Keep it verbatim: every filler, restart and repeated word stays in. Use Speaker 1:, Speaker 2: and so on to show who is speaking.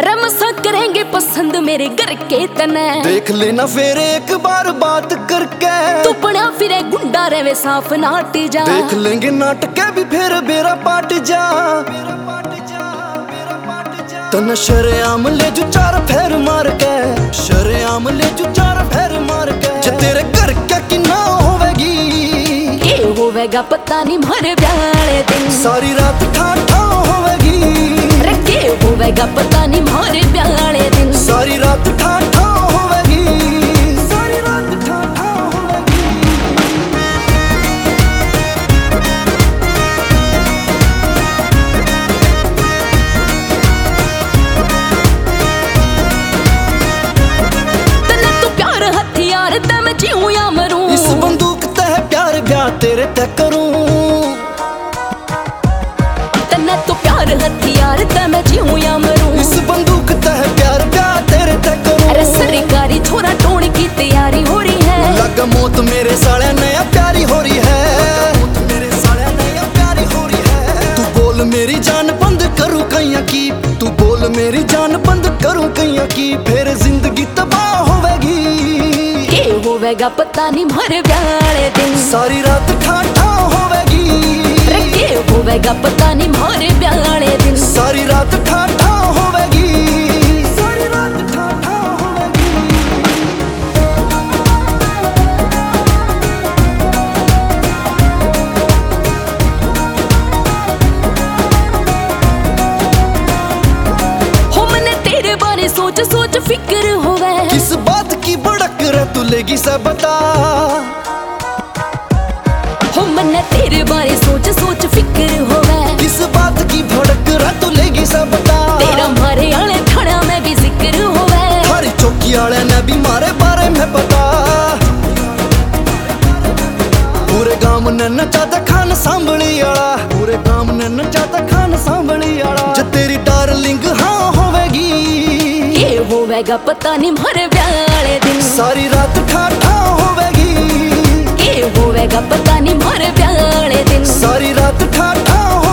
Speaker 1: रमसा करेंगे पसंद मेरे घर के तने।
Speaker 2: देख लेना फिर एक बार बात करके,
Speaker 1: तू बना फिरे गुंडा रहे साफ नाट जा।
Speaker 2: देख लेंगे नाटक भी फिर बेरा पाट जा। तन शरेआम ले जू चार फेर मार के, शरेआम ले जू चार फेर मार के। जे तेरे घर क्या कि ना होवेगी,
Speaker 1: ये होवेगा पता नहीं मारे ब्याले दिन।
Speaker 2: सारी रात ठा ठा होवेगी,
Speaker 1: रे के होवेगा पता नहीं मारे ब्याले दिन।
Speaker 2: सारी रात ठा ठा होवेगी, सारी रात ठा ठा होवेगी।
Speaker 1: तने तू प्यार हथियार ते मैं जीऊं या मरूं।
Speaker 2: इस बंदूक ते प्यार ब्याह तेरे ते करूं।
Speaker 1: तने तू प्यार हथियार ते मैं जीऊं या मरूं।
Speaker 2: इस बंदूक ते प्यार ब्याह तेरे ते करूं।
Speaker 1: अरे सरकारी छोरा टोन की तैयारी हो रही है।
Speaker 2: लगा मौत मेरे साले नया प्यारी हो रही है, मौत मेरे साले नया प्यारी हो रही है। तू बोल मेरी जान बंद करूं कैया की, तू बोल मेरी जान बंद करूं कैया की। फिर जिंदगी तबाह होवेगी,
Speaker 1: के होवेगा पता नहीं मारे ब्याले दिन।
Speaker 2: सारी रात ठा ठा होवेगी,
Speaker 1: रे के होवेगा पता नहीं मारे ब्याले दिन।
Speaker 2: सारी रात ठा ठा होवेगी, सारी रात ठा ठा होवेगी।
Speaker 1: हो मने तेरे बारे सोच सोच फिक्र होवे।
Speaker 2: किस बात की भड़क रे तू लेगी से बता।
Speaker 1: हो मने तेरे बारे सोच सोच फिक्र होवे।
Speaker 2: किस बात की भड़क रे तू लेगी से बता।
Speaker 1: तेरा मारे आले थाना में भी जिक्र होवे।
Speaker 2: हरी चौकी वाले ने भी मारे बारे में पता। पूरे गांव ने नचाता खान सांभली आला, पूरे गांव ने नचाता खान सांभली आला। जे तेरी डार्लिंग हाँ होवेगी,
Speaker 1: ये होवेगा पता नहीं मारे ब्याले दिन।
Speaker 2: सारी रात ठा ठा होवेगी,
Speaker 1: ये होवेगा पता नहीं मारे ब्याले दिन।
Speaker 2: सारी रात ठा ठा